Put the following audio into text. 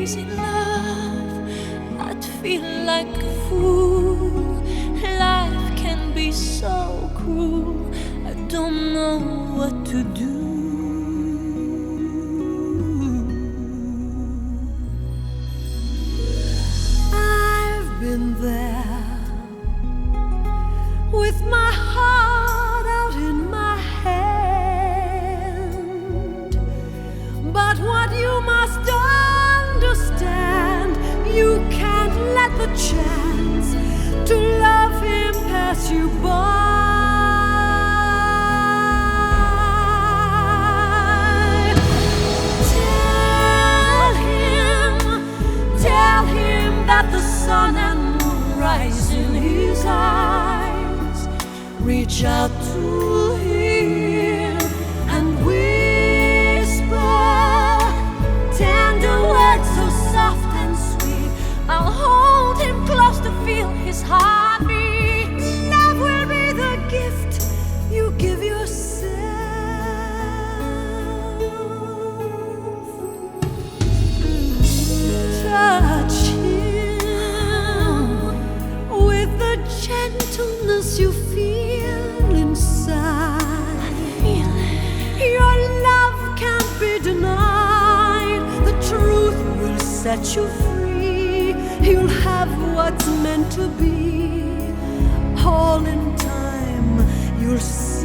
crazy love, I'd feel like a fool. Life can be so cruel, I don't know what to do. I've been there with my heart out in my hand, but what you must understand, you can't let the chance to love him pass you by. Tell him that the sun and moon rise in his eyes. Reach out to him and whisper tender words so soft and sweet. I'll hold him close to feel his heartbeat. Love will be the gift you give yourself. Touch him with the gentleness you feel inside. Your love can't be denied. The truth will set you free. You'll have what's meant to be. All in time, you'll see.